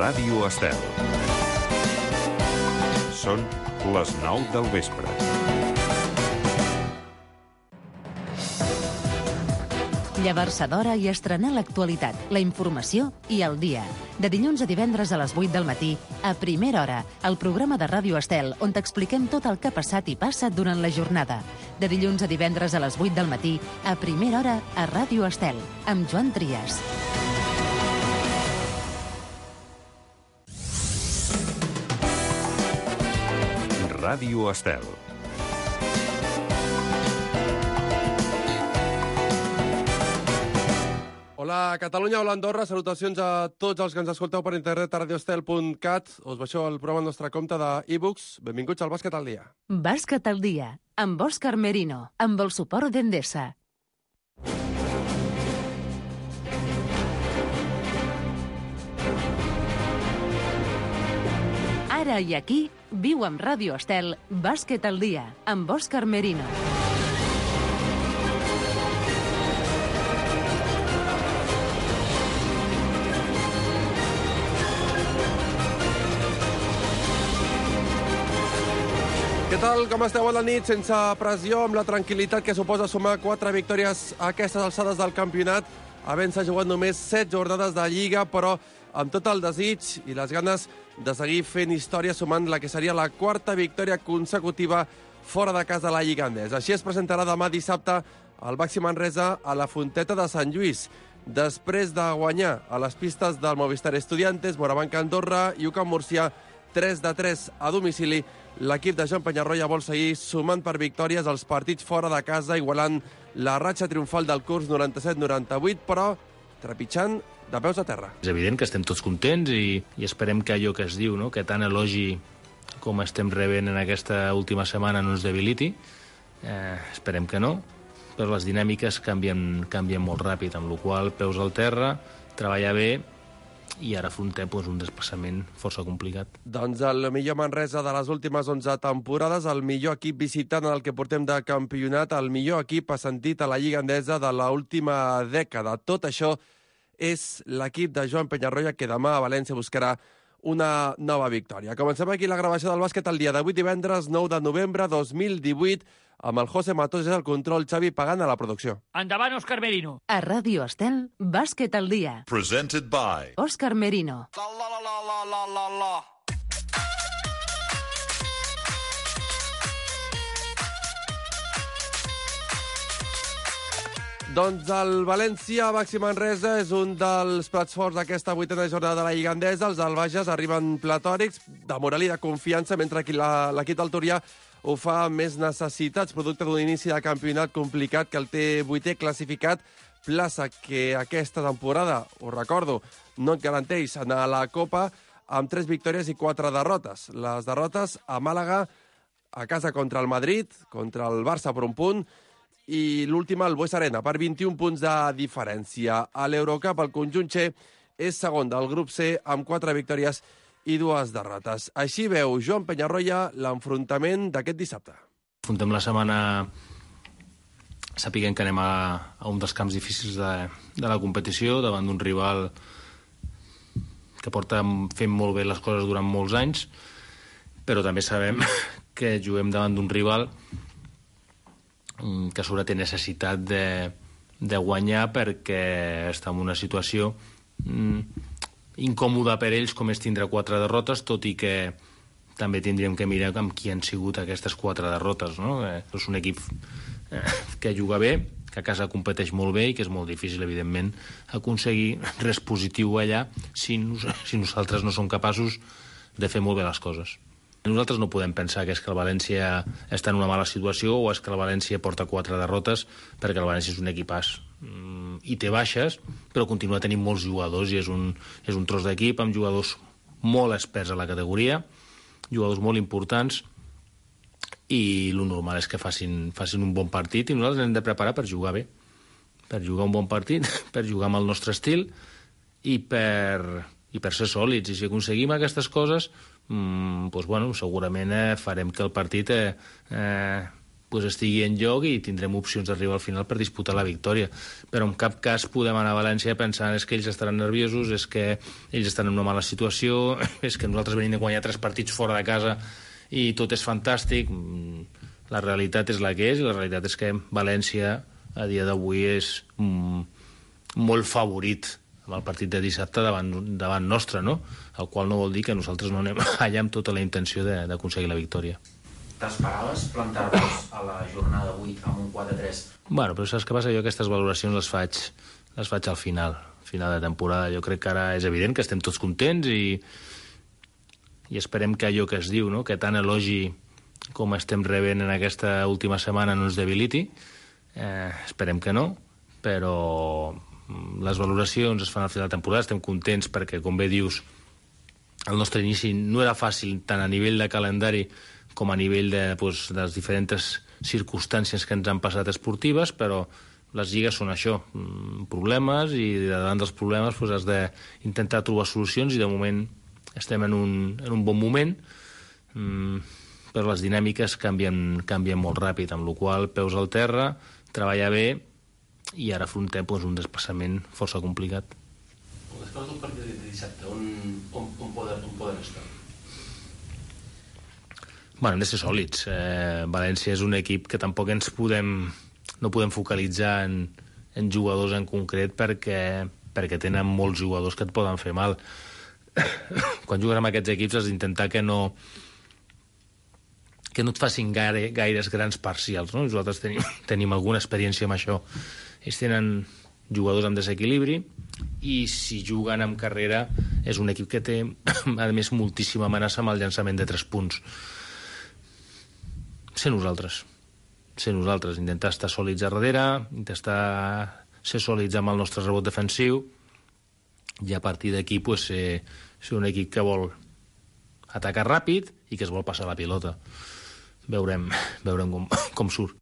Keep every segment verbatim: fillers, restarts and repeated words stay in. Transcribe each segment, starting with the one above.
Ràdio Estel. Són les nou del vespre. Llevar-se d'hora i estrenar l'actualitat, la informació i el dia. De dilluns a divendres a les vuit del matí, a Primera Hora, el programa de Ràdio Estel, on t'expliquem tot el que ha passat i passa durant la jornada. De dilluns a divendres a les vuit del matí, a Primera Hora, a Ràdio Estel, amb Joan Trias. Ràdio Estel. Hola, Catalunya, hola, Andorra. Salutacions a tots els que ens escolteu per internet a radioestel punt cat. Us baixeu el programa al nostre compte d'e-books. Benvinguts al Bàsquet al dia. Bàsquet al dia, amb Òscar Merino, amb el suport d'Endesa. Ara i aquí, viu amb Ràdio Estel, Bàsquet al dia, amb Òscar Merino. Què tal? Com esteu a la nit? Sense pressió, amb la tranquil·litat que suposa sumar quatre victòries a aquestes alçades del campionat, havent-se jugat només set jornades de Lliga, però amb tot el desig i les ganes de seguir fent història sumant la que seria la quarta victòria consecutiva fora de casa de la Lliga Endesa. Així es presentarà demà dissabte el Baxi Manresa a la Fonteta de Sant Lluís. Després de guanyar a les pistes del Movistar Estudiantes, Morabanca Andorra i U C A M Múrcia tres de tres a domicili, l'equip de Joan Penyarroia vol seguir sumant per victòries als partits fora de casa, igualant la ratxa triomfal del curs noranta-set noranta-vuit, però trepitjant de peus a terra. És evident que estem tots contents i, i esperem que allò que es diu, no? que tant elogi com estem rebent en aquesta última setmana no ens debiliti. Eh, esperem que no, però les dinàmiques canvien, canvien molt ràpid, amb la qual cosa peus al terra, treballar bé, i ara afrontem doncs, un desplaçament força complicat. Doncs el millor Manresa de les últimes onze temporades, el millor equip visitant en el que portem de campionat, el millor equip ascendit a la Lliga Endesa de l'última dècada. Tot això és l'equip de Joan Penyarroia, que demà a València buscarà una nova victòria. Comencem aquí la gravació del bàsquet el dia d'avui, divendres nou de novembre dos mil divuit, amb el José Matós al control, Xavi Pagant a la producció. Endavant, Òscar Merino. A Ràdio Estel, Bàsquet al dia. Presented by Òscar Merino. La, la, la, la, la, la, la. Doncs el València Baxi Manresa és un dels plats forts d'aquesta vuitena jornada de la Lliga Endesa. Els albages arriben platòrics, de moral i de confiança, mentre que l'equip del Túria ho fa amb més necessitats, producte d'un inici de campionat complicat que el té vuitè classificat, plaça que aquesta temporada, ho recordo, no et garanteix anar a la Copa, amb tres victòries i quatre derrotes. Les derrotes a Màlaga, a casa contra el Madrid, contra el Barça per un punt, i l'última al Bues Arena, per vint-i-un punts de diferència. A l'Eurocup, el conjunt Che és segon del grup C, amb quatre victòries i dues derrotes. Així veu Joan Penyarroia l'enfrontament d'aquest dissabte. Afrontem la setmana sapiguem que anem a, a un dels camps difícils de, de la competició, davant d'un rival que porta fent molt bé les coses durant molts anys, però també sabem que juguem davant d'un rival que sobre té necessitat de, de guanyar perquè està en una situació mm, incòmoda per ells, com és tindre quatre derrotes, tot i que també tindríem que mirar amb qui han sigut aquestes quatre derrotes, no? Eh, és un equip eh, que juga bé, que a casa competeix molt bé i que és molt difícil, evidentment, aconseguir res positiu allà si, nos, si nosaltres no som capaços de fer molt bé les coses. Nosaltres no podem pensar que és que el València està en una mala situació o és que el València porta quatre derrotes, perquè el València és un equipàs mm, i té baixes, però continua tenint molts jugadors i és un, és un tros d'equip amb jugadors molt experts a la categoria, jugadors molt importants, i el normal és que facin, facin un bon partit i nosaltres hem de preparar per jugar bé, per jugar un bon partit, per jugar amb el nostre estil i per, i per ser sòlids. I si aconseguim aquestes coses, mm, doncs, bueno, segurament eh, farem que el partit eh, eh, pues estigui en lloc i tindrem opcions d'arribar al final per disputar la victòria. Però en cap cas podem anar a València pensant és que ells estaran nerviosos, és que ells estan en una mala situació, és que nosaltres venim de guanyar tres partits fora de casa i tot és fantàstic. La realitat és la que és, i la realitat és que València a dia d'avui és mm, molt favorit amb el partit de dissabte davant, davant nostre, no? El qual no vol dir que nosaltres no anem allà amb tota la intenció d'aconseguir la victòria. T'esperaves plantar-vos a la jornada vuit amb un quatre tres? Bueno, però saps què passa? Jo aquestes valoracions les faig, les faig al final, final de temporada. Jo crec que ara és evident que estem tots contents i, i esperem que allò que es diu, no? Que tant elogi com estem rebent en aquesta última setmana no ens debiliti. Eh, esperem que no, però les valoracions es fan al final de temporada, estem contents perquè, com bé dius, el nostre inici no era fàcil tant a nivell de calendari com a nivell de, pues, de les diferents circumstàncies que ens han passat esportives, però les lligues són això, problemes, i davant dels problemes pues, has d'intentar trobar solucions, i de moment estem en un, en un bon moment, però les dinàmiques canvien, canvien molt ràpid, amb la qual cosa peus al terra, treballar bé, i ara afrontem pues, un desplaçament força complicat. Després del partit de dissabte, on, on, on, poden, on poden estar? Bueno, hem de ser sòlids. Eh, València és un equip que tampoc ens podem, no podem focalitzar en, en jugadors en concret perquè, perquè tenen molts jugadors que et poden fer mal. Quan jugues amb aquests equips has d'intentar que no que no et facin gaire, gaires grans parcials, no? Nosaltres tenim, tenim alguna experiència amb això. Ells tenen jugadors amb desequilibri i si juguen amb carrera és un equip que té, a més, moltíssima amenaça amb el llançament de tres punts. Ser nosaltres. Ser nosaltres. Intentar estar sòlids a darrere, intentar ser sòlids amb el nostre rebot defensiu i a partir d'aquí pues, ser, ser un equip que vol atacar ràpid i que es vol passar la pilota. Veurem, veurem com, com surt.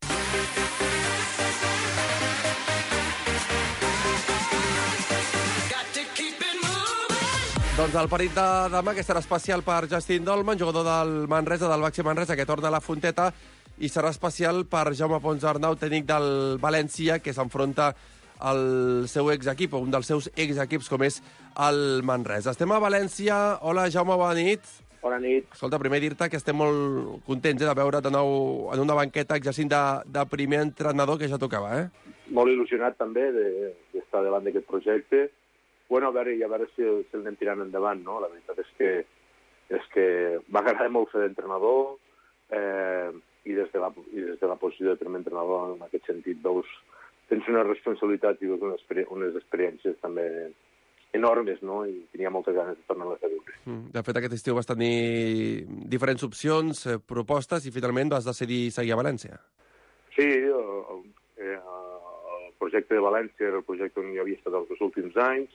Doncs el partit de demà, que serà especial per Justin Dolman, jugador del Manresa, del Baxi Manresa, que torna a la Fonteta, i serà especial per Jaume Pons Arnau, tècnic del València, que s'enfronta al seu exequip, o un dels seus exequips, com és el Manresa. Estem a València. Hola, Jaume, bona nit. Bona nit. Escolta, primer dir-te que estem molt contents eh, de veure de nou en una banqueta exercint de, de primer entrenador, que ja tocava, eh? Molt il·lusionat també d'estar davant d'aquest projecte. Bueno, a veure, i a veure si, si el anem tirant endavant, no? La veritat és que, és que m'agrada molt fer d'entrenador eh, i, des de la, i des de la posició de primer entrenador, en aquest sentit, veus, tens una responsabilitat i veus unes, unes experiències també enormes, no? I tenia moltes ganes de tornar-les a viure. De fet, aquest estiu vas tenir diferents opcions, eh, propostes, i finalment vas decidir seguir a València. Sí, el, el, el projecte de València era el projecte on jo havia estat els dos últims anys.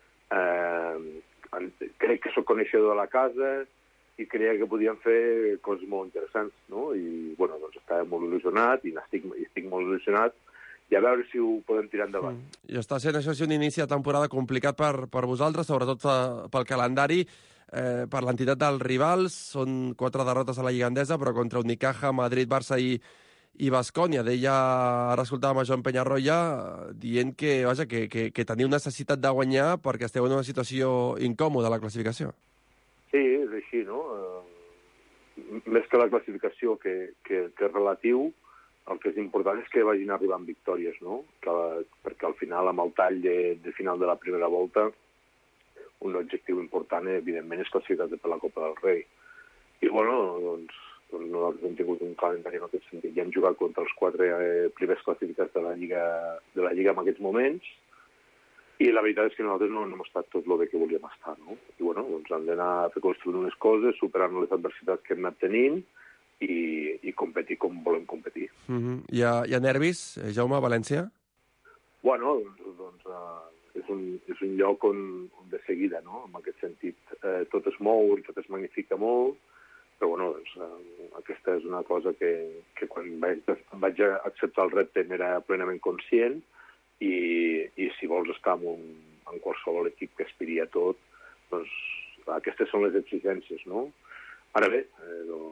Eh, crec que soc coneixedor de la casa i creia que podíem fer coses molt interessants, no? I, bueno, doncs estava molt il·lusionat i estic, estic molt il·lusionat i a veure si ho podem tirar endavant. Mm. I està sent això un inici de temporada complicat per, per vosaltres, sobretot pel calendari, eh, per l'entitat dels rivals. Són quatre derrotes a la Lliga Endesa, però contra Unicaja, Madrid, Barça i, i Baskonia. Deia, ara escoltàvem a Joan Penyarroia dient que, vaja, que, que, que teniu necessitat de guanyar perquè esteu en una situació incòmoda a la classificació. Sí, és així, no? Uh, més que la classificació que, que, que és relatiu, el que és important és que vagin arribant victòries, no? Que, perquè al final, amb el tall de, de final de la primera volta, un objectiu important, evidentment, és classificar per la Copa del Rei. I, bueno, doncs, doncs nosaltres hem tingut un calendari en aquest sentit. Ja hem jugat contra els quatre eh, primers classificats de la Lliga, de la Lliga en aquests moments, i la veritat és que nosaltres no hem estat tot el bé que volíem estar, no? I, bueno, doncs hem d'anar a fer construir unes coses, superant les adversitats que hem anat tenint, i, i competir com volem competir. Mm-hmm. Hi, ha, hi ha nervis, Jaume, a València? Bueno, doncs, doncs uh, és, un, és un lloc on, on de seguida, no? En aquest sentit, eh, tot es mou i tot es magnifica molt, però bueno, doncs, uh, aquesta és una cosa que, que quan vaig, vaig acceptar el repte n'era plenament conscient, i, i si vols estar en, un, en qualsevol equip que aspiri a tot, doncs aquestes són les exigències, no? Ara bé, eh, doncs,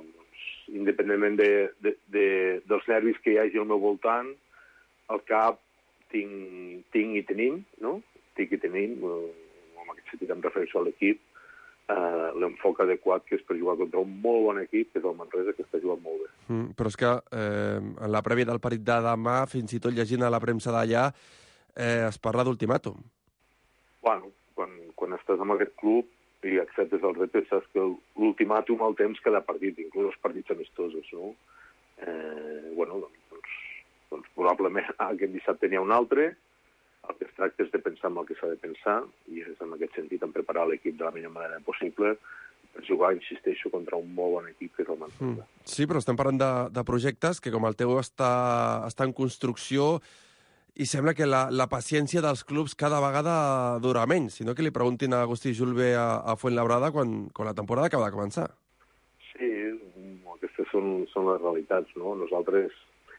independentment de, de, de, dels nervis que hi hagi al meu voltant, al cap tinc, tinc i tenim, no? Tinc i tenim, en aquest sentit em refereixo a l'equip, Uh, l'enfoc adequat, que és per jugar contra un molt bon equip, que és el Manresa, que està jugant molt bé. Mm, però és que eh, en la prèvia del partit de demà, fins i tot llegint a la premsa d'allà, eh, es parla d'ultimàtum. Bueno, quan, quan estàs en aquest club i acceptes el repte, saps que l'ultimàtum el temps cada partit, inclús els partits amistosos, no? Eh, bueno, doncs, doncs probablement aquest dissabte n'hi ha un altre. El que es tracta és de pensar en el que s'ha de pensar, i és en aquest sentit en preparar l'equip de la millor manera possible per jugar, insisteixo, contra un molt bon equip que és el Manresa. Mm. Sí, però estem parlant de, de projectes que, com el teu, està, està en construcció, i sembla que la, la paciència dels clubs cada vegada dura menys. Si no, que li preguntin a Agustí Julve a, a Fuenlabrada quan, quan la temporada acaba de començar. Sí, aquestes són, són les realitats, no? Nosaltres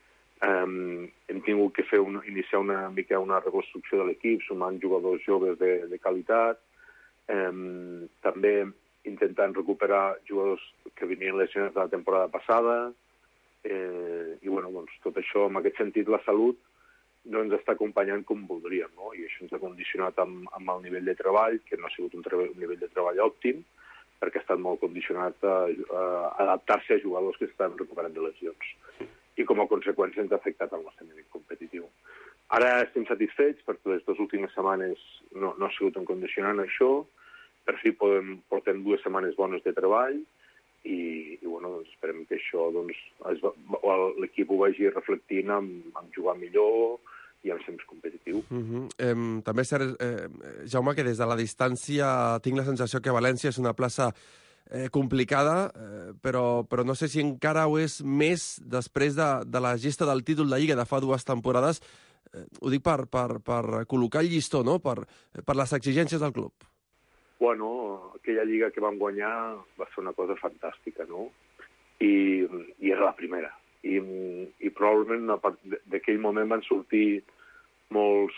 Um, hem tingut que fer un, iniciar una mica una reconstrucció de l'equip, sumant jugadors joves de, de qualitat, um, també intentant recuperar jugadors que venien lesionats de la temporada passada, eh, i bueno, doncs, tot això, en aquest sentit, la salut no ens està acompanyant com voldríem, no? I això ens ha condicionat amb, amb el nivell de treball, que no ha sigut un, treball, un nivell de treball òptim, perquè ha estat molt condicionat a, a adaptar-se a jugadors que estan recuperant de lesions. I com a conseqüència ens ha afectat el nostre nivell competitiu. Ara estem satisfets perquè les dues últimes setmanes no, no ha sigut un condicionant això, per fi podem, portem dues setmanes bones de treball i, i bueno, doncs esperem que això doncs, es, l'equip ho vagi reflectint amb, amb jugar millor i amb ser més competitiu. Uh -huh. eh, també és cert, eh, Jaume, que des de la distància tinc la sensació que València és una plaça Eh, complicada, eh, però, però no sé si encara ho és més després de, de la gesta del títol de Lliga de fa dues temporades. Eh, ho dic per, per, per col·locar el llistó, no? Per, per les exigències del club. Bueno, aquella Lliga que vam guanyar va ser una cosa fantàstica, no? I, i era la primera. I, i probablement d'aquell moment van sortir molts...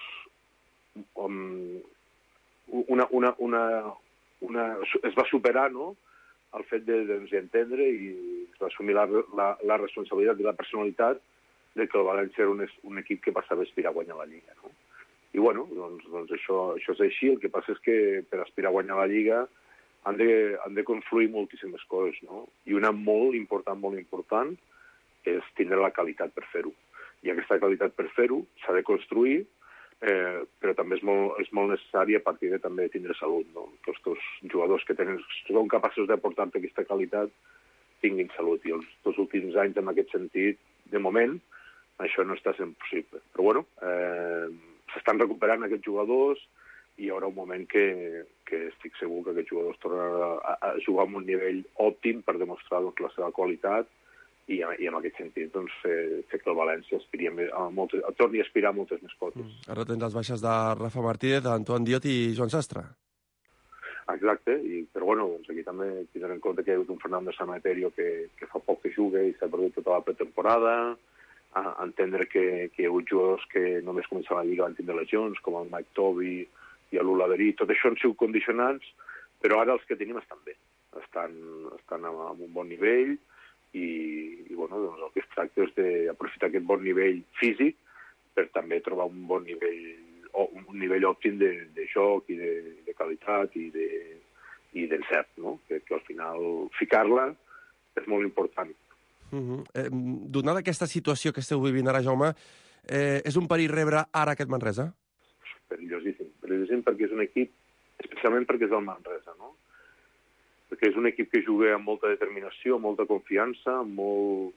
Um, una, una, una, una, es va superar, no?, el fet de, doncs, entendre i assumir la, la, la responsabilitat i la personalitat de que el València era un, un equip que passava a aspirar a guanyar la Lliga, no? I, bueno, doncs, doncs això, això és així. El que passa és que per aspirar a guanyar la Lliga han de, han de confluir moltíssimes coses, no? I una molt important, molt important, és tindre la qualitat per fer-ho. I aquesta qualitat per fer-ho s'ha de construir, Eh, però també és molt, és molt necessari a partir de també tindre salut, no? Que els teus jugadors que tenen, són capaços de portar-te aquesta qualitat tinguin salut, i els dos últims anys en aquest sentit, de moment, això no està sent possible. Però bueno, eh, s'estan recuperant aquests jugadors i hi haurà un moment que, que estic segur que aquests jugadors tornaran a, a jugar amb un nivell òptim per demostrar, doncs, la seva qualitat i, i en aquest sentit doncs, fer, fer que el València aspiri a moltes, torni a aspirar a moltes més coses. Mm. Ara tens les baixes de Rafa Martínez, d'Antoine Diot i Joan Sastre. Exacte, i, però bueno, doncs aquí també tindrem en compte que hi ha hagut un Fernando Sanemeterio que, que fa poc que juga i s'ha perdut tota la pretemporada, a entendre que, que hi ha hagut jugadors que només començaven la Lliga van tindre lesions, com el Mike Toby i l'Ulaverí. Tot això han sigut condicionants, però ara els que tenim estan bé, estan, estan en un bon nivell, i, i bueno, doncs el que es tracta és d'aprofitar aquest bon nivell físic per també trobar un bon nivell, un nivell òptim de, de joc i de, de qualitat i de, i d'encert, no? Que, que al final ficar-la és molt important. Uh -huh. eh, donada aquesta situació que esteu vivint ara, Jaume, eh, és un perill rebre ara aquest Manresa? Perillosíssim, perillosíssim perquè és un equip, especialment perquè és el Manresa, no? Perquè és un equip que juga amb molta determinació, amb molta confiança, molt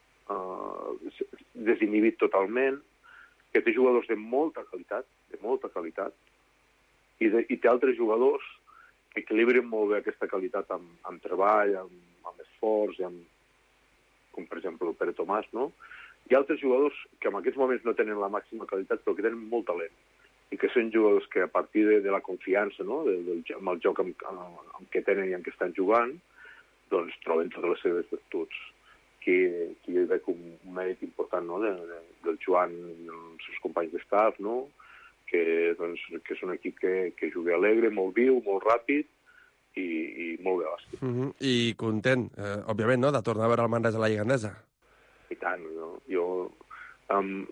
eh, desinhibit totalment, que té jugadors de molta qualitat, de molta qualitat, i, de, i té altres jugadors que equilibren molt bé aquesta qualitat amb, amb treball, amb, amb esforç, amb, com per exemple el Pere Tomàs, no? Hi ha altres jugadors que en aquests moments no tenen la màxima qualitat, però que tenen molt talent, i que són jugadors que a partir de, de la confiança, no?, de, de, amb el joc amb, amb, amb què tenen i amb què estan jugant, doncs troben totes les seves virtuts. Que, que jo veig un mèrit important, no?, de, de, del Joan i els seus companys d'estaf, no?, que, doncs, que és un equip que, que juga alegre, molt viu, molt ràpid, i, i molt bé bàsquet. Uh -huh. I content, eh, òbviament, no?, de tornar a veure el Manresa a la Lliga Endesa. I tant, no? Jo um,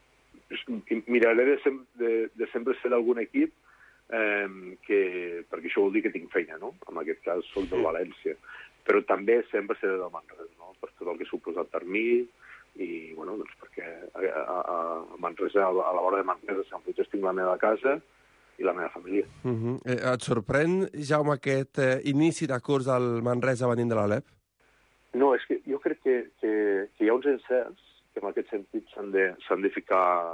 miraré de, sem de, de sempre ser d'algun equip um, que, perquè això vol dir que tinc feina, no? En aquest cas soc del València, però també sempre seré del Manresa, no? Per tot el que ha suposat per mi, i, bueno, doncs perquè a, a, a Manresa, a la vora de Manresa, Sant Fruitós, tinc la meva casa i la meva família. Uh -huh. eh, et sorprèn, Jaume, aquest eh, inici de curs del Manresa venint de l'Alep? No, és que jo crec que, que, que hi ha uns encerts que en aquest sentit s'han de, s'han de ficar...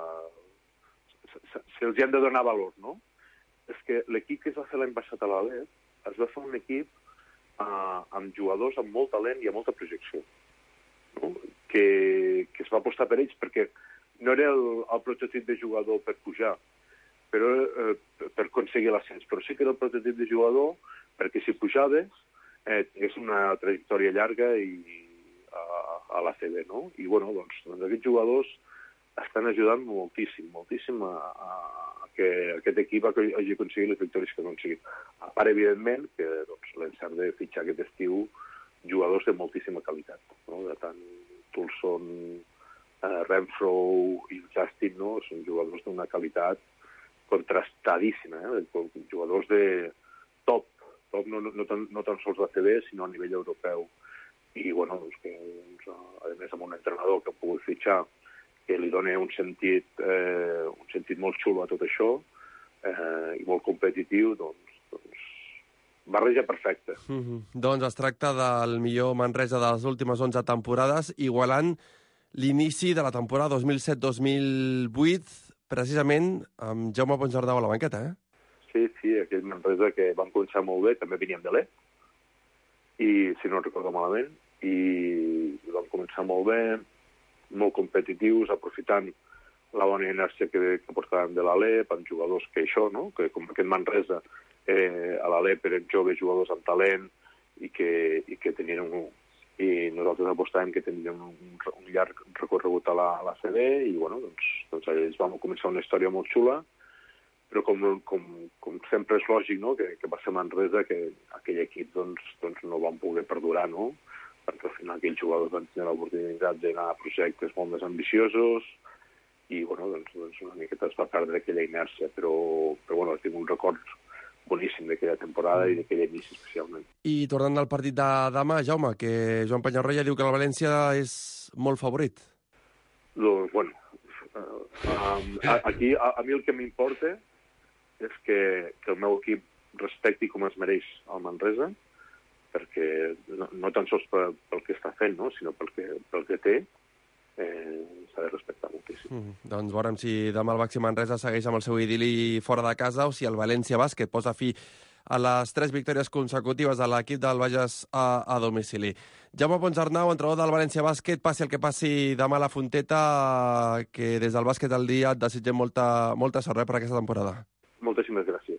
Se'ls han de donar valor, no? És que l'equip que es va fer l'any passat a l'Alep es va fer un equip eh, amb jugadors amb molt talent i amb molta projecció, no? Que, que es va apostar per ells, perquè no era el, el prototip de jugador per pujar, però eh, per aconseguir l'ascens, però sí que era el prototip de jugador perquè si pujaves eh, tingués una trajectòria llarga i a, a l'A C B, no? I, bueno, doncs, doncs aquests jugadors estan ajudant moltíssim, moltíssim a, a, a que aquest equip hagi aconseguit les victòries que ha aconseguit. A part, evidentment, que doncs, l'encert de fitxar aquest estiu jugadors de moltíssima qualitat, no? De tant Tulson, eh, Renfro i Justin, no? Són jugadors d'una qualitat contrastadíssima, eh? Jugadors de top, top no, no, tan, no tan sols d'A C B, sinó a nivell europeu. I, bueno, doncs que, doncs, a més, amb un entrenador que ha pogut fitxar, que li dona un sentit, eh, un sentit molt xulo a tot això, eh, i molt competitiu, doncs, doncs barreja perfecta. Uh -huh. Doncs es tracta del millor Manresa de les últimes onze temporades, igualant l'inici de la temporada dos mil set dos mil vuit, precisament amb Jaume Ponsardau a la banqueta, eh? Sí, sí, aquell Manresa que van començar molt bé, també veníem de l'E, i si no recordo malament, i van començar molt bé, molt competitius, aprofitant la bona inèrcia que, que portàvem de l'Alep, amb jugadors que això, no?, que com aquest Manresa, eh, a l'Alep eren joves jugadors amb talent i que, i que tenien un... i nosaltres apostàvem que tindríem un, un llarg recorregut a la, a l'A C B i, bueno, doncs, doncs ells vam començar una història molt xula, però com, com, com sempre és lògic, no?, que, que va ser Manresa, que aquell equip doncs, doncs no van poder perdurar, no?, perquè al final aquells jugadors van tenir l'oportunitat d'anar a projectes molt més ambiciosos i, bueno, doncs, doncs una miqueta es va perdre aquella inèrcia, però, però bueno, tinc un record boníssim d'aquella temporada i d'aquell inici especialment. I tornant al partit de demà, Jaume, que Joan Penyarroia diu que el València és molt favorit. Doncs, bueno, um, aquí a, a mi el que m'importa és que, que el meu equip respecti com es mereix el Manresa, perquè no, no tan sols pel, pel que està fent, no?, sinó pel que, pel que té, eh, s'ha de respectar moltíssim. Mm, doncs veurem si demà el Baxi Manresa segueix amb el seu idili fora de casa o si el València Bàsquet posa fi a les tres victòries consecutives de l'equip del Bages a, a domicili. Jaume Ponsarnau, entrenador del València Bàsquet, passi el que passi demà a la Fonteta, que des del Bàsquet al dia et desitgem molta, molta sort eh, per aquesta temporada. Moltíssimes gràcies.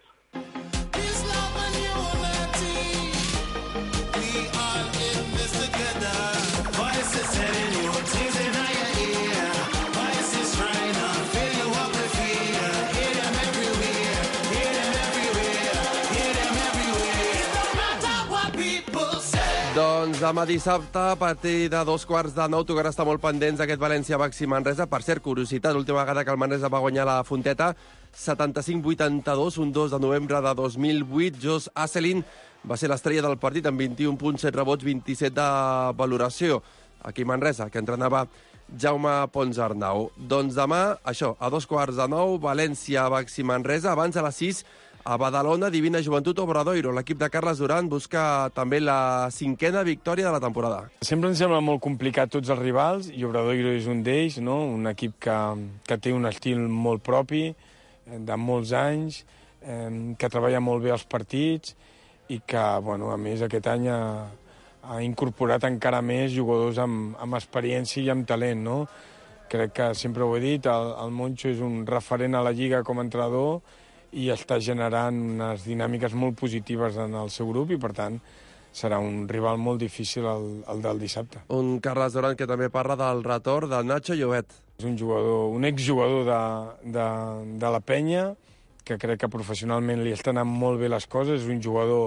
Doncs demà dissabte, a partir de dos quarts de nou, tocarà estar molt pendents d'aquest València-Baxi Manresa. Per cert, curiositat, l'última vegada que el Manresa va guanyar la Fonteta, setanta-cinc vuitanta-dos, un dos de novembre de dos mil vuit. Jos Asselin va ser l'estrella del partit amb vint-i-un punts, set rebots, vint-i-set de valoració. Aquí Manresa, que entrenava Jaume Ponsarnau. Doncs demà, això, a dos quarts de nou, València-Baxi Manresa. Abans, a les sis, a Badalona, Divina Joventut Obradoiro. L'equip de Carles Duran busca també la cinquena victòria de la temporada. Sempre ens sembla molt complicat tots els rivals, i Obradoiro és un d'ells, no? Un equip que, que té un estil molt propi, de molts anys, eh, que treballa molt bé els partits i que, bueno, a més, aquest any ha, ha incorporat encara més jugadors amb, amb experiència i amb talent, no? Crec que sempre ho he dit, el, el Moncho és un referent a la Lliga com a entrenador i està generant unes dinàmiques molt positives en el seu grup i, per tant, serà un rival molt difícil el, el del dissabte. Un Carles Duran que també parla del retorn de Nacho Llobet. És un jugador, un exjugador de, de, de la penya, que crec que professionalment li estan anant molt bé les coses. És un jugador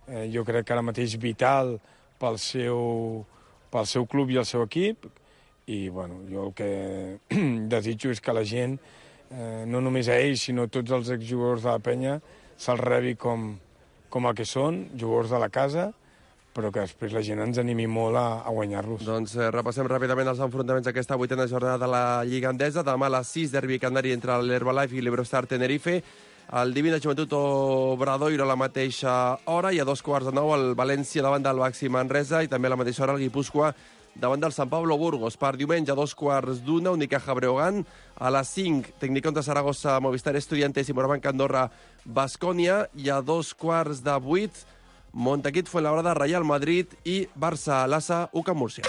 eh, jo crec que ara mateix vital pel seu, pel seu club i el seu equip, i bueno, jo el que desitjo és que la gent, eh, no només a ells, sinó a tots els exjugadors de la penya, se'ls rebi com, com el que són, jugadors de la casa, però que després la gent ens animi molt a, a guanyar-los. Doncs eh, repassem ràpidament els enfrontaments d'aquesta vuitena jornada de la Lliga Endesa. Demà a les sis, derbi canari entre l'Herbalife i l'Eurostar Tenerife. El Divina Joventut Obradoiro a la mateixa hora, i a dos quarts de nou el València davant del Baxi Manresa, i també a la mateixa hora el Guipúscoa davant del Sant Pablo Burgos. Per diumenge, a dos quarts d'una, Unicaja Breogán. A les cinc, Tecnicón de Saragossa, Movistar Estudiantes i Morabanc Andorra, Baskonia. I a dos quarts de vuit, Montaquit Fuenlabrada, Real Madrid i Barça Lassa, U C A M Múrcia.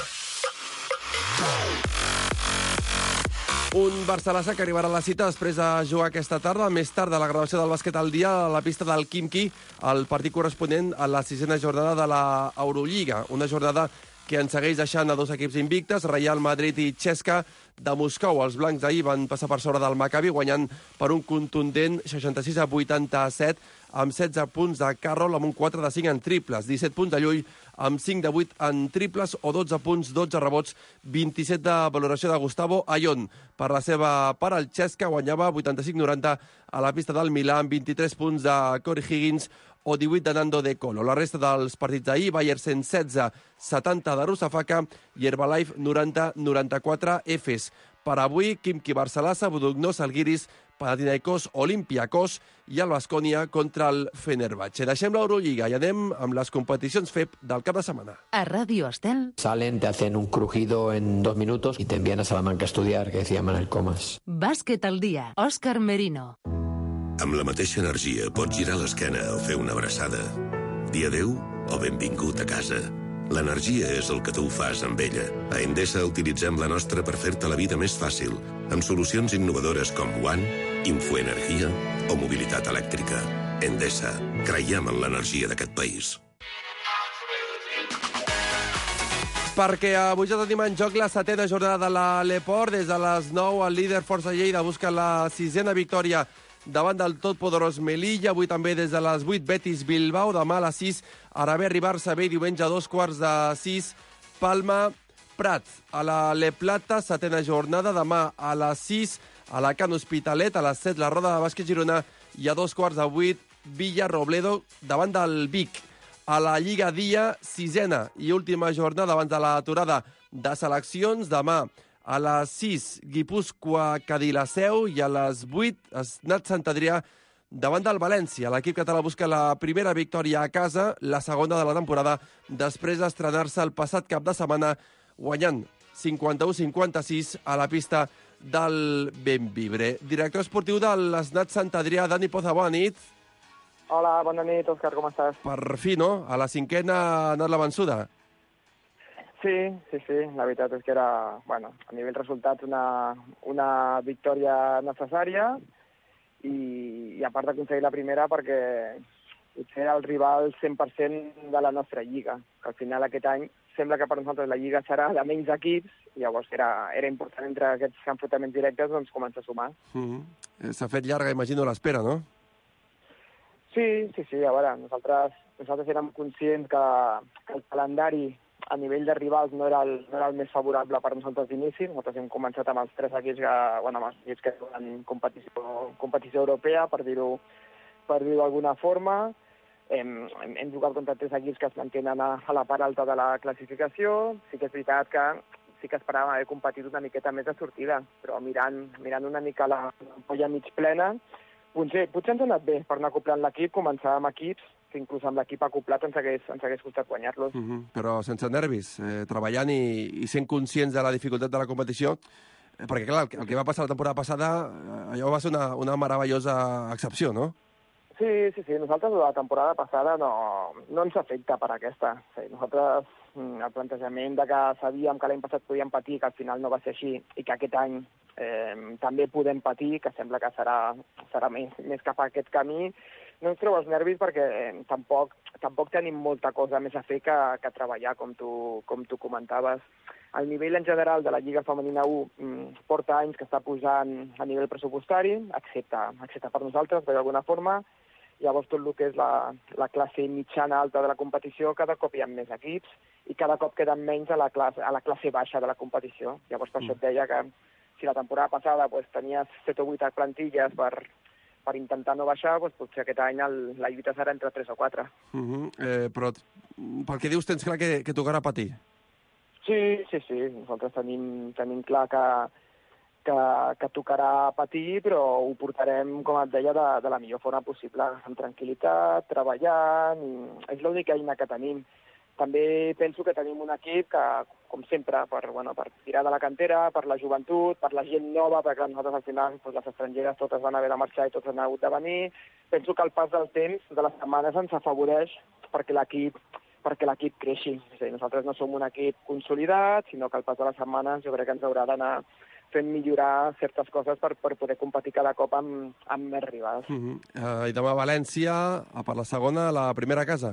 Un Barça-Lassa que arribarà a la cita després de jugar aquesta tarda. Més tard de la gravació del bàsquet al dia a la pista del Quimki, el partit corresponent a la sisena jornada de la Eurolliga. Una jornada que ens segueix deixant a dos equips invictes, Real Madrid i Chesca de Moscou. Els blancs d'ahir van passar per sobre del Maccabi, guanyant per un contundent seixanta-sis a vuitanta-set, amb setze punts de Carroll, amb un quatre de cinc en triples, disset punts de Llull, amb cinc de vuit en triples, o dotze punts, dotze rebots, vint-i-set de valoració de Gustavo Ayón. Per la seva part, el Chesca guanyava vuitanta-cinc noranta a la pista del Milà, amb vint-i-tres punts de Corey Higgins o divuit de Nando De Colo. La resta dels partits d'ahir, Bayern cent setze setanta de Rusafaca i Herbalife noranta noranta-quatre Efes. Per avui, Quimki Barça-Lassa, Budućnost Žalgiris, Panathinaikos Olympiacos i el Baskonia contra el Fenerbahce. Deixem l'Eurolliga i anem amb les competicions F E P del cap de setmana. A Radio Estel. Salen, te hacen un crujido en dos minutos y te envían a Salamanca a estudiar, que decía Manel Comas. Bàsquet al dia. Òscar Merino. Amb la mateixa energia pots girar l'esquena o fer una abraçada. Dir adéu o benvingut a casa. L'energia és el que tu fas amb ella. A Endesa utilitzem la nostra per fer-te la vida més fàcil, amb solucions innovadores com One, Infoenergia o mobilitat elèctrica. Endesa. Creiem en l'energia d'aquest país. Perquè avui ja tenim en joc la setena jornada de l'Aleport. Des de les nou, el líder Força Lleida busca la sisena victòria davant del totpoderós Melilla. Avui també des de les vuit, Betis Bilbao. Demà a les sis, Araberri Barça B. Diumenge a dos quarts de sis, Palma Prat. A la Le Plata, setena jornada. Demà a les sis, Alacant Hospitalet. A les set, la Roda de Bàsquet Girona. I a dos quarts de vuit, Villa Robledo davant del Vic. A la Lliga Dia, sisena i última jornada abans de l'aturada de seleccions. Demà a les sis, Guipúscoa Cadillaceu, i a les vuit, Snat Sant Adrià davant del València. L'equip català busca la primera victòria a casa, la segona de la temporada, després d'estrenar-se el passat cap de setmana guanyant cinquanta-u cinquanta-sis a la pista del Benvibre. Director esportiu de l'Snat Sant Adrià, Dani Poza, bona nit. Hola, bona nit, Òscar, com estàs? Per fi, no? A la cinquena ha anat la vençuda. Sí, sí, sí, la veritat és que era, bueno, a nivell resultats, una, una victòria necessària i, i a part d'aconseguir la primera perquè potser era el rival cent per cent de la nostra lliga, que al final aquest any sembla que per nosaltres la lliga serà de menys equips, i llavors era, era important entre aquests enfrontaments directes doncs, començar a sumar. Mm-hmm. S'ha fet llarga, imagino, l'espera, no? Sí, sí, sí, a veure, nosaltres, nosaltres érem conscients que, que el calendari a nivell de rivals no era, el, no era el més favorable per nosaltres d'inici. Nosaltres hem començat amb els tres equips que, bueno, amb els equips que tenen competició, competició europea, per dir-ho per dir-ho d'alguna forma. Hem, hem, hem jugat contra tres equips que es mantenen a, a la part alta de la classificació. Sí que és veritat que sí que esperàvem haver competit una miqueta més de sortida, però mirant, mirant una mica la ampolla mig plena, potser, potser ens ha anat bé per anar acoplant l'equip, començar amb equips que inclús amb l'equip acoplat ens hagués, ens hagués costat guanyar-los. Uh-huh. Però sense nervis, eh, treballant i, i sent conscients de la dificultat de la competició, eh, perquè clar, el, el que va passar la temporada passada, eh, allò va ser una, una meravellosa excepció, no? Sí, sí, sí. Nosaltres la temporada passada no, no ens afecta per aquesta. Sí, nosaltres el plantejament de que sabíem que l'any passat podíem patir, que al final no va ser així, i que aquest any eh, també podem patir, que sembla que serà, serà més, més cap a aquest camí, no ens treu els nervis perquè eh, tampoc, tampoc tenim molta cosa més a fer que, que treballar, com tu, com tu comentaves. El nivell en general de la Lliga Femenina u mm, porta anys que està pujant a nivell pressupostari, excepte, excepte per nosaltres, d'alguna forma, Llavors, tot el que és la, la classe mitjana alta de la competició, cada cop hi ha més equips i cada cop queden menys a la classe, a la classe baixa de la competició. Llavors, per mm. això et deia que si la temporada passada pues, tenies set o vuit plantilles per, per intentar no baixar, pues, potser aquest any el, la lluita serà entre tres o quatre. Uh -huh. eh, però pel que dius tens clar que, que tocarà patir. Sí, sí, sí. Nosaltres tenim, tenim clar que, que, que tocarà patir, però ho portarem, com et deia, de, de la millor forma possible, amb tranquil·litat, treballant, i és l'única eina que tenim. També penso que tenim un equip que, com sempre, per, bueno, per tirar de la cantera, per la joventut, per la gent nova, perquè nosaltres al final doncs, les estrangeres totes van haver de marxar i totes han hagut de venir. Penso que el pas del temps, de les setmanes, ens afavoreix perquè l'equip perquè l'equip creixi. És a dir, nosaltres no som un equip consolidat, sinó que al pas de les setmanes jo crec que ens haurà d'anar fent millorar certes coses per, per poder competir cada cop amb, amb més rivals. Uh -huh. uh, I demà a València, per la segona, la primera casa?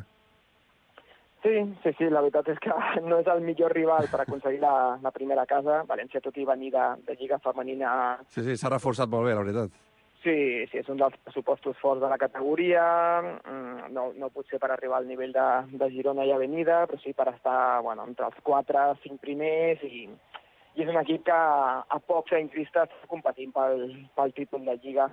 Sí, sí, sí, la veritat és que no és el millor rival per aconseguir la, la primera casa. València, tot i venir de, de Lliga Femenina... Sí, sí, s'ha reforçat molt bé, la veritat. Sí, sí, és un dels pressupostos forts de la categoria, no, no potser per arribar al nivell de, de Girona i Avenida, però sí per estar bueno, entre els quatre, cinc primers, i, i és un equip que a pocs anys vista està competint pel, pel títol de Lliga.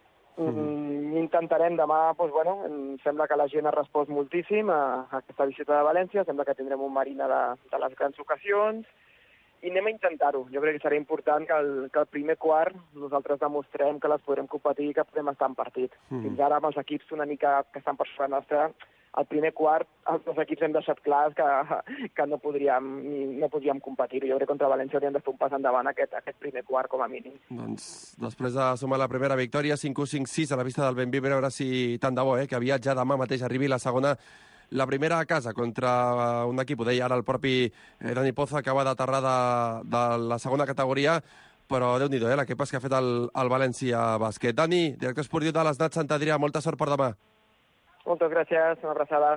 Mm, intentarem demà, doncs, bueno, em sembla que la gent ha respost moltíssim a, a aquesta visita de València, sembla que tindrem un Marina de, de les grans ocasions, i anem a intentar-ho. Jo crec que serà important que el, que el primer quart nosaltres demostrem que les podrem competir i que podem estar en partit. Mm. Fins ara, amb els equips una mica que estan per sobre nostra, al primer quart els dos equips hem deixat clars que, que no podríem, no podríem competir. Jo crec que contra València hauríem de fer un pas endavant aquest, aquest primer quart, com a mínim. Doncs després de sumar la primera victòria, cinc u cinc sis a la vista del Benvibre, a veure si tant de bo, eh, que aviat ja demà mateix arribi la segona. La primera a casa contra un equip, ho deia ara el propi eh, Dani Poza, acaba d'aterrar de, de la segona categoria, però Déu-n'hi-do, eh, l'equip que ha fet el, el València Bàsquet. Dani, director esportiu de l'Snat Sant Adrià, molta sort per demà. Moltes gràcies, una abraçada.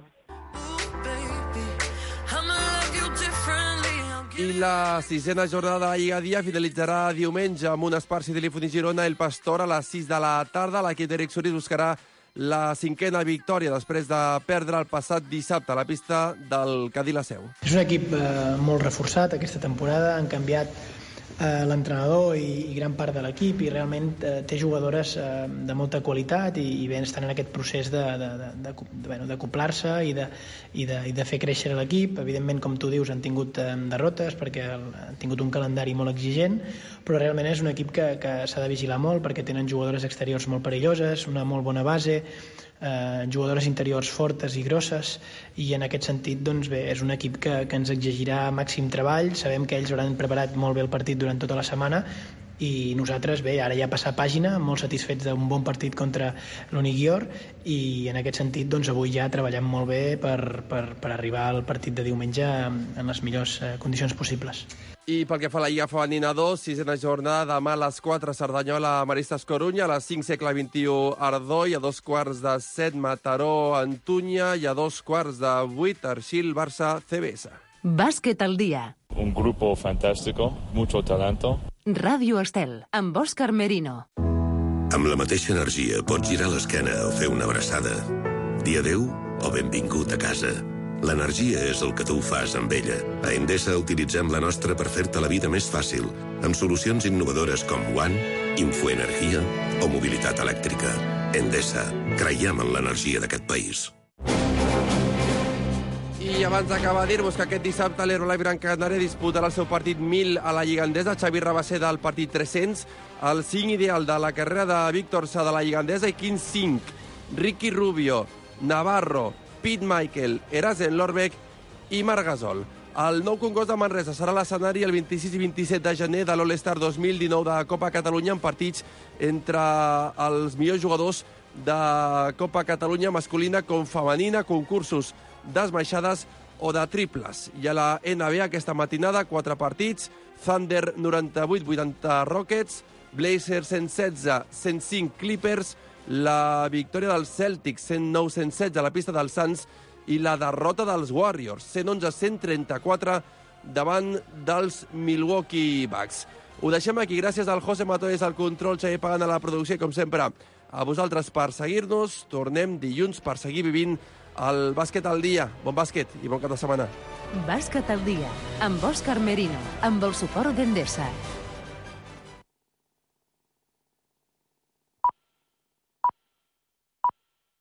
I la sisena jornada de la Lliga Dia finalitzarà diumenge amb un Esparci de l'Ifuni Girona, el Pastor, a les sis de la tarda. L'equip d'Eric Soris buscarà la cinquena victòria després de perdre el passat dissabte a la pista del Cadí la Seu. És un equip eh, molt reforçat aquesta temporada, han canviat eh, l'entrenador i, i gran part de l'equip i realment eh, té jugadores eh, de molta qualitat i, i ben estan en aquest procés de, de, de, de, de, bueno, d'acoplar-se i, de, i, de, i de fer créixer l'equip. Evidentment, com tu dius, han tingut eh, derrotes perquè el, han tingut un calendari molt exigent, però realment és un equip que, que s'ha de vigilar molt perquè tenen jugadores exteriors molt perilloses, una molt bona base, eh, jugadores interiors fortes i grosses, i en aquest sentit doncs bé, és un equip que, que ens exigirà màxim treball. Sabem que ells hauran preparat molt bé el partit durant tota la setmana i nosaltres, bé, ara ja passar pàgina, molt satisfets d'un bon partit contra l'Unigior, i en aquest sentit doncs avui ja treballem molt bé per, per, per arribar al partit de diumenge en les millors eh, condicions possibles. I pel que fa a la Lliga Femenina dos, sisena jornada, demà a les quatre, Cerdanyola, Maristes, Corunya, a les cinc, Segle vint-i-u, Ardoi, a dos quarts de set, Mataró, Antunya, i a dos quarts de vuit, Arxil, Barça, C B S. Bàsquet al dia. Un grupo fantástico, mucho talento. Ràdio Estel, amb Òscar Merino. Amb la mateixa energia pots girar l'esquena o fer una abraçada. Dir adéu o benvingut a casa. L'energia és el que tu fas amb ella. A Endesa utilitzem la nostra per fer-te la vida més fàcil, amb solucions innovadores com One, Infoenergia o mobilitat elèctrica. Endesa, creiem en l'energia d'aquest país. I abans d'acabar, dir-vos que aquest dissabte l'Herbalife Gran Canària disputarà el seu partit mil a la Lliga Endesa. Xavi Rabasser del partit tres-cents, el cinc ideal de la carrera de Víctor Sa de la Lliga Endesa, i quins cinc? Ricky Rubio, Navarro, Pete Michael, Erasen Lorbeck i Marc Gasol. El nou Congost de Manresa serà l'escenari el vint-i-sis i vint-i-set de gener de l'All-Star dos mil dinou de Copa Catalunya, en partits entre els millors jugadors de Copa Catalunya masculina com femenina, concursos d'esmaixades o de triples. I a la N B A aquesta matinada, quatre partits: Thunder noranta-vuit vuitanta Rockets, Blazers cent setze cent cinc Clippers, la victòria dels Celtics cent nou cent setze a la pista dels Suns i la derrota dels Warriors cent onze cent trenta-quatre davant dels Milwaukee Bucks. Ho deixem aquí. Gràcies al José Matoes al control, Xavier Pagant a la producció i, com sempre, a vosaltres per seguir-nos. Tornem dilluns per seguir vivint el bàsquet al dia. Bon bàsquet i bon cap de setmana. Bàsquet al dia, amb Òscar Merino, amb el suport d'Endesa.